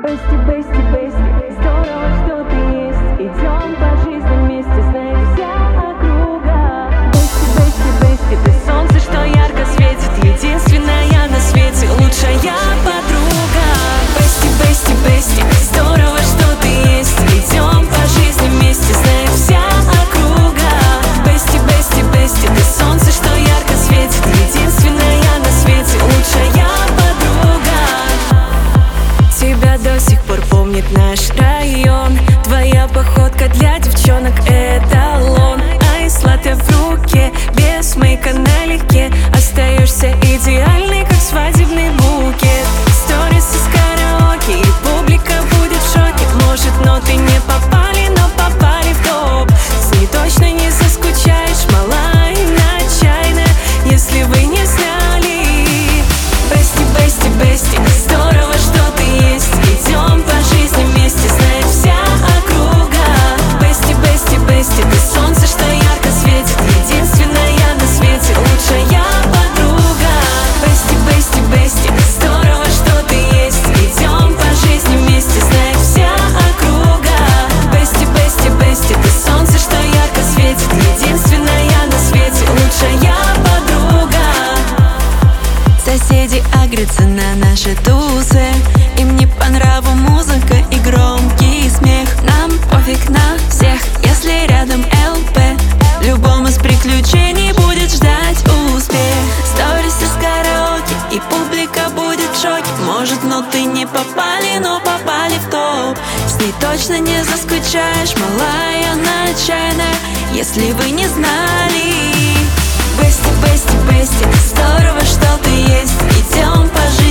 Бести, бести, бести, здорово, что ты есть. Идем по жизни вместе, знает вся округа. Бести, бести, бести, ты солнце, что ярко светит, единственная на свете, лучшая подруга. Бести, бести, бести, здорово, что ты есть. Идем по жизни вместе, знает вся округа. Бести, бести, бести, ты солнце, что ярко светит, единственная на свете, лучшая подруга. Тебя до сих пор помнит наш район. Твоя походка для девчонок эталон. Айслатте в руке, без мейка налегке. Остаешься идеальной, как свадебный букет. Сторис из караоке, и публика будет в шоке. Может, ноты не попали, но попали в топ. С ней точно не заскучаешь, малая начальная, если вы не знали. Бести, бести, бести, здорово, что ты есть. Идем по жизни вместе, знает вся округа. Бести, бести, бести, ты солнце, что ярко светит, единственная на свете, лучшая подруга. Бести, бести, бести, здорово, что ты есть. Идем по жизни вместе, знает вся округа. Бести, бести, бести, ты солнце, что ярко светит, единственная на свете, лучшая подруга. Соседи агрятся на наши тусы. Им не по нраву музыка и громкий смех. Нам пофиг на всех, если рядом ЛП. Любому из приключений будет ждать успех. Сторис из караоке, и публика будет в шоке. Может, ноты не попали, но попали в топ. С ней точно не заскучаешь, малая начальная, если вы не знали. Бести, бести, бести, здорово, что ты есть. Идем по жизни